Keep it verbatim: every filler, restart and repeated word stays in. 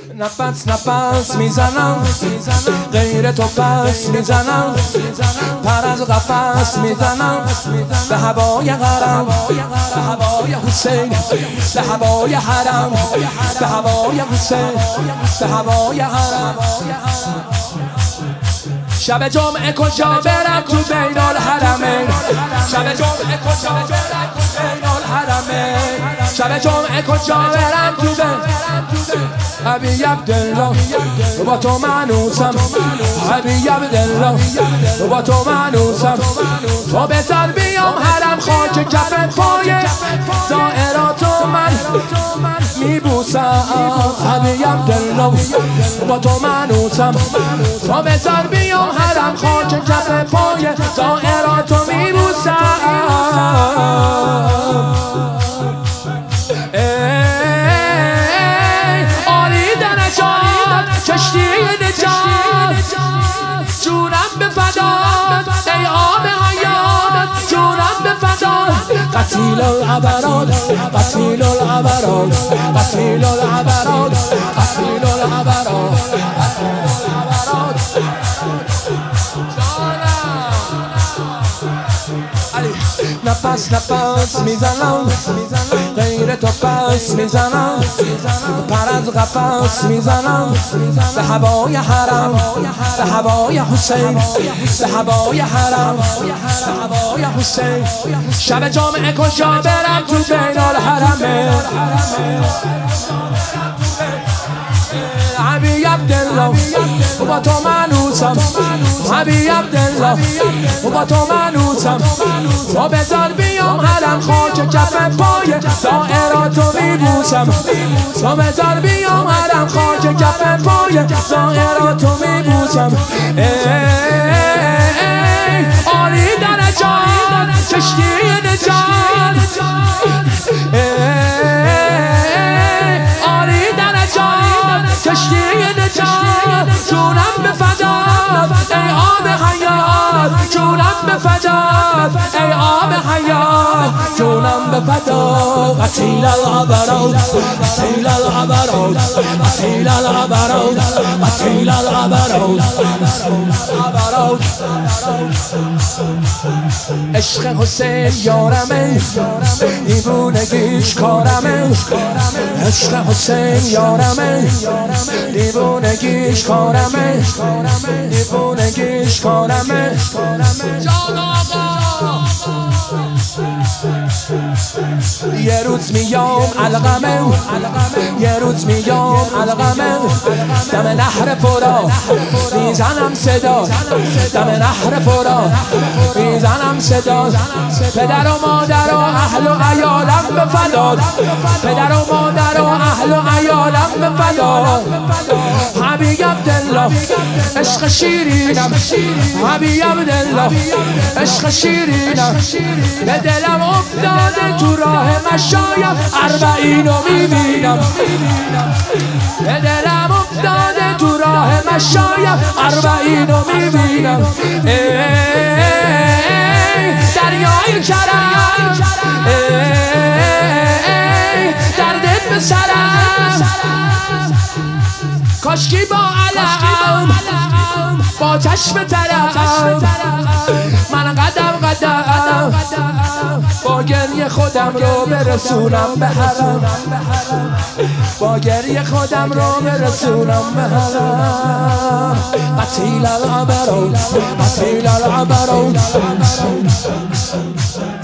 نفس نفس میزنم غیر تو پس میزنم پر از قفس میزنم به هوای حرم به هوای حسین به هوای حرم به هوای حسین به هوای حرم شب جمعه کجا برم تو بین الحرمین شب جمعه کجا برم تو بین الحرمین شب جمعه کجا برم تو بین حبی عبدالله با تو منوسم حبی عبدالله با تو منوسم تو بذار بیام حرم خاک کف پای زائراتو من میبوسم حبی عبدالله با تو منوسم تو بذار بیام حرم خاک کف پای زائراتو میبوسم کشتی نجات جونم به فدات ای آب حیات جونم به فدات قتیل العبرات قتیل العبرات قتیل العبرات قتیل العبرات نفس نفس میزنم غیر تو پس میزنم پر از قفس میزنم به هوای حرم به هوای حسین به هوای حرم به هوای حسین شب جمعه کجا برم تو بین الحرمین حبی عبدالله با تو منوسم حبی عبدالله با تو منوسم تو بذار بیام حرم خاک کف پای زائراتو میبوسم تو بذار بیام حرم خاک کف پای زائراتو میبوسم عالی درجات کشتی نجات عالی درجات کشتی نجات جونم به فدات ای آب حیات جونم به فدات ای آب حیات جونم به فدات قتیل العبرات قتیل العبرات قتیل العبرات قتیل العبرات عشق حسین یارمه دیوونگیش کارمه عشق حسین یارمه دیوونگیش کارمه دیوونگیش کارمه جان آقا یه روز میام علقمه یه روز میام علقمه دم نهر فرات میزنم صدا دم نهر فرات میزنم صدا پدر و مادر و اهل و عیالم به فدات پدر و مادر و اهل و عیالم به فدات حبی عبدالله عشق شیرینم حبی عبدالله عشق شیرینم به دلم افتاده تو راه مشایم اربعینو میبینم به دلم افتاده تو راه مشایم اربعینو میبینم دریای کرم دردت به سرم کاشکی با علم با چشم ترم من قدم قدم با گریه خودم رو برسونم به حرم با گریه خودم رو برسونم به حرم قتیل العبرات قتیل العبرات